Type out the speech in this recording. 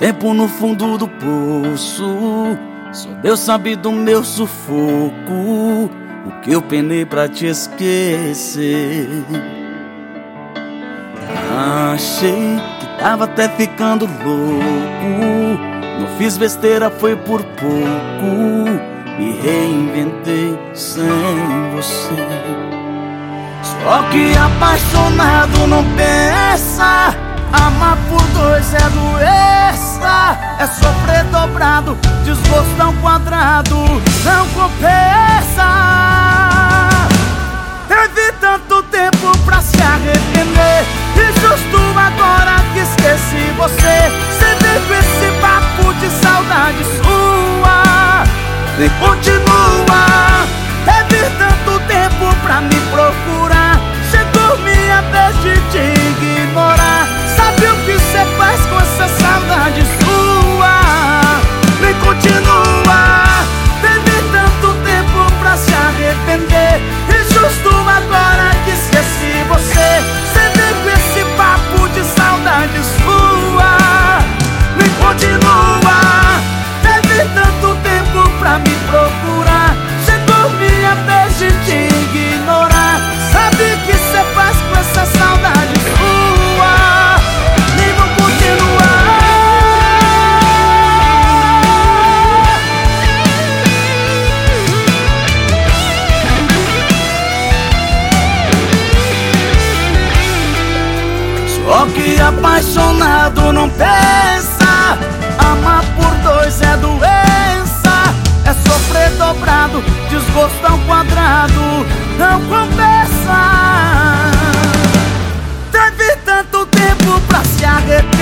Tempo no fundo do poço, só Deus sabe do meu sufoco, o que eu penei pra te esquecer. Achei que tava até ficando louco, não fiz besteira, foi por pouco, me reinventei sem você. Só que apaixonado não pensa, amar por dois é doença, é sofrer dobrado, desgosto ao quadrado, não compensa. Teve tanto tempo pra se arrepender, e justo agora que esqueci você, cedei com esse papo de saudade sua, nem continua. Teve tanto tempo pra me procurar, chegou minha vez de te ignorar. Sabe o que cê faz com essa saudade sua? Nem continua. Teve tanto tempo pra se arrepender, e justo agora que esqueci você, cedei com esse papo de saudade sua. Nem continua. Teve tanto tempo pra me procurar, chegou minha vez de te ignorar. Sabe o que cê faz com essa saudade sua? Nem vou continuar. Só que apaixonado não pensa, amar por dois é doença, é sofrer dobrado, desgosto ao quadrado, não compensa. Teve tanto tempo pra se arrepender,